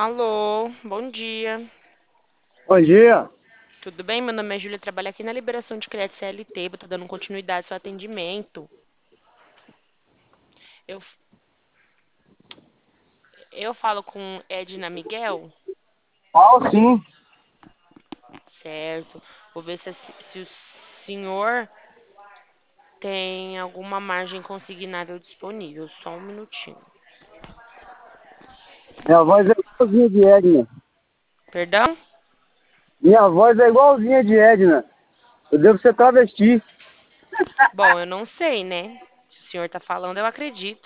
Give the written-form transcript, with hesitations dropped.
Alô, bom dia. Bom dia. Tudo bem? Meu nome é Júlia, trabalho aqui na liberação de crédito CLT, vou estar dando continuidade ao seu atendimento. Eu, eu falo com Edna Miguel, Fala sim. certo? Vou ver se o senhor tem alguma margem consignável disponível. Só um minutinho. Minha voz é igualzinha de Edna. Perdão? Minha voz é igualzinha de Edna. Eu devo ser travesti. Bom, eu não sei, né? Se o senhor tá falando, eu acredito.